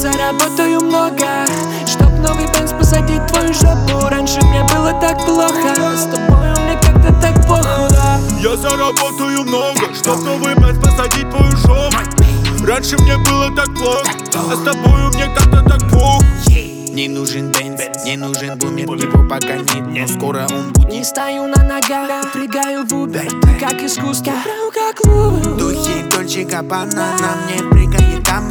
заработаю много, чтоб новый бенз посадить в твою жопу. Раньше мне было так плохо, с тобою мне как-то так похуй. Я заработаю много, чтоб новый бенз посадить в твою жопу. Раньше мне было так плохо, а с тобою мне как-то так похуй. Не нужен бенз, не нужен бумер, его пока нет, но скоро он будет. Не стою на ногах, прыгаю в убер, ты как искусство, как лук. Духи Дольче Габбана, на мне прыгает дама.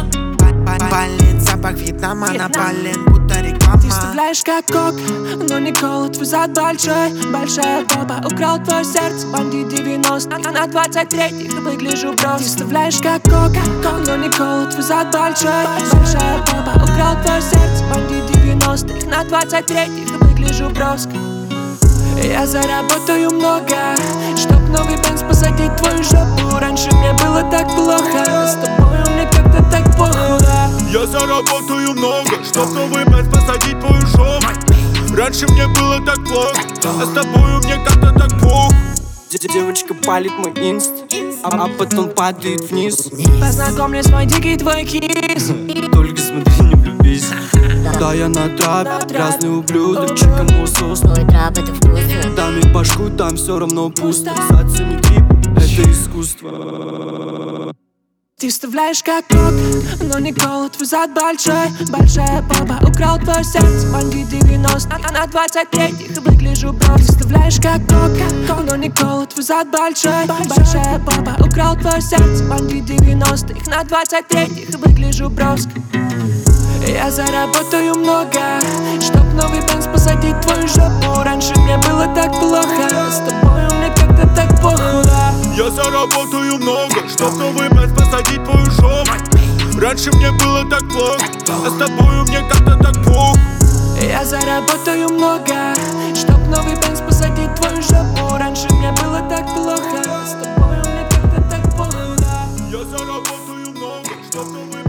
Палит запах Вьетнама, на пален будто реклама. Ты вставляешь как кок, но Никола, твой зад большой. Большая попа, украл твое сердце, бандит 90. А на 23-х выгляжу брос. Ты вставляешь как кок, но Никола, твой зад большой. Большая попа, украл твое сердце, бандит 90-х. На 23-х выгляжу броско. Я заработаю много, чтоб новый бенз посадить в твою жопу. Раньше мне было так плохо, с тобою мне как-то так похуй. Я заработаю много, чтоб новый бенз посадить в твою жопу. Раньше мне было так плохо, а с тобою мне как-то так похуй. Девочка палит мой инст, а потом падает вниз. Познакомлюсь, мой дикий твой кис. Только смотри, не влюбись. Да, я на трап, грязный ублюдок, чекану сос. Твой трап это вкусно. Там и башку, там все равно пусто. Зацени трип, это искусство. Ты вставляешь как кок, но Никола, твой зад большой. Большая попа, украл твое сердце, бандит 90. А на 23-х выгляжу брос. Ты вставляешь как кок, но Никола, твой зад большой. Большая попа, украл твое сердце, бандит 90-х. На 23-х выгляжу броско. Я заработаю много, чтоб новый бенз посадить в твою жопу. Раньше мне было так плохо, с тобою мне как-то так похуй. Я заработаю много, чтоб новый бенз посадить в твою жопу. Раньше мне было так плохо, а с тобою мне как-то так похуй. Я заработаю много, чтоб новый бенз посадить в твою жопу. Раньше мне было так плохо, с тобою мне как-то так похуй. Я заработаю много, чтоб новый